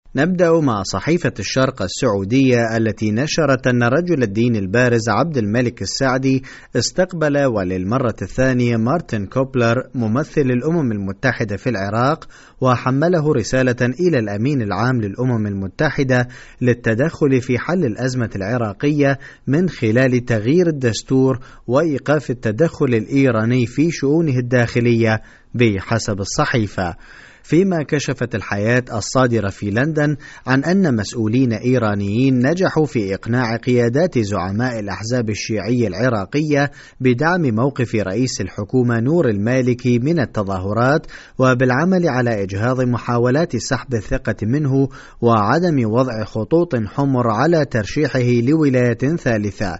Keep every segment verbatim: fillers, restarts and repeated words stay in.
نبدأ مع صحيفة الشرق السعودية التي نشرت أن رجل الدين البارز عبد الملك السعدي استقبل وللمرة الثانية مارتن كوبلر ممثل الأمم المتحدة في العراق، وحمله رسالة إلى الأمين العام للأمم المتحدة للتدخل في حل الأزمة العراقية من خلال تغيير الدستور وإيقاف التدخل الإيراني في شؤونه الداخلية بحسب الصحيفة. فيما كشفت الحياة الصادرة في لندن عن أن مسؤولين إيرانيين نجحوا في إقناع قيادات زعماء الأحزاب الشيعية العراقية بدعم موقف رئيس الحكومة نور المالكي من التظاهرات، وبالعمل على إجهاض محاولات سحب الثقة منه وعدم وضع خطوط حمر على ترشيحه لولاية ثالثة.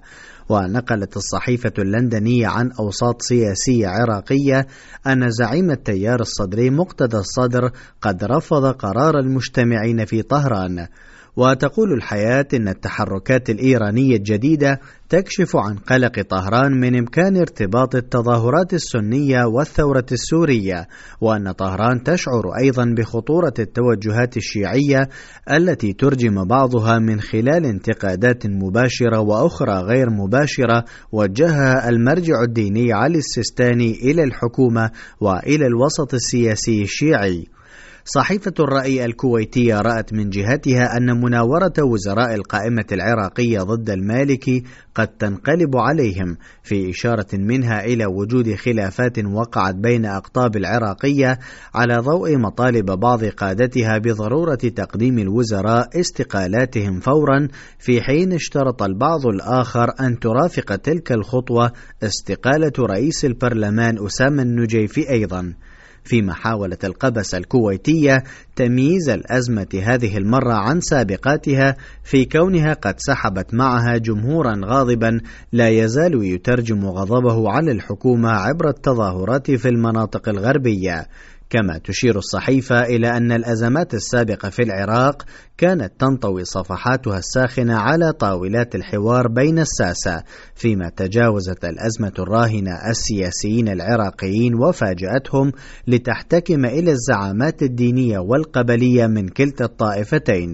ونقلت الصحيفة اللندنية عن أوساط سياسية عراقية أن زعيم التيار الصدري مقتدى الصدر قد رفض قرار المجتمعين في طهران. وتقول الحياة إن التحركات الإيرانية الجديدة تكشف عن قلق طهران من إمكان ارتباط التظاهرات السنية والثورة السورية، وأن طهران تشعر أيضا بخطورة التوجهات الشيعية التي ترجم بعضها من خلال انتقادات مباشرة وأخرى غير مباشرة وجهها المرجع الديني علي السيستاني إلى الحكومة وإلى الوسط السياسي الشيعي. صحيفة الرأي الكويتية رأت من جهتها أن مناورة وزراء القائمة العراقية ضد المالكي قد تنقلب عليهم، في إشارة منها إلى وجود خلافات وقعت بين أقطاب العراقية على ضوء مطالب بعض قادتها بضرورة تقديم الوزراء استقالاتهم فورا، في حين اشترط البعض الآخر أن ترافق تلك الخطوة استقالة رئيس البرلمان أسامة النجيفي أيضا. فيما حاولت القبس الكويتية تمييز الأزمة هذه المرة عن سابقاتها في كونها قد سحبت معها جمهورا غاضبا لا يزال يترجم غضبه على الحكومة عبر التظاهرات في المناطق الغربية. كما تشير الصحيفة إلى أن الأزمات السابقة في العراق كانت تنطوي صفحاتها الساخنة على طاولات الحوار بين الساسة، فيما تجاوزت الأزمة الراهنة السياسيين العراقيين وفاجأتهم لتحتكم إلى الزعامات الدينية والقبلية من كلتا الطائفتين.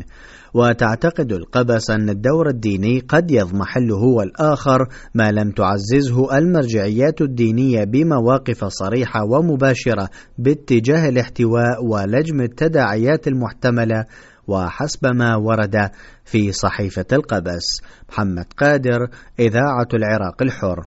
وتعتقد القبس أن الدور الديني قد يضمحل هو الآخر ما لم تعززه المرجعيات الدينية بمواقف صريحة ومباشرة باتجاه الاحتواء ولجم التداعيات المحتملة، وحسب ما ورد في صحيفة القبس. محمد قادر، إذاعة العراق الحر.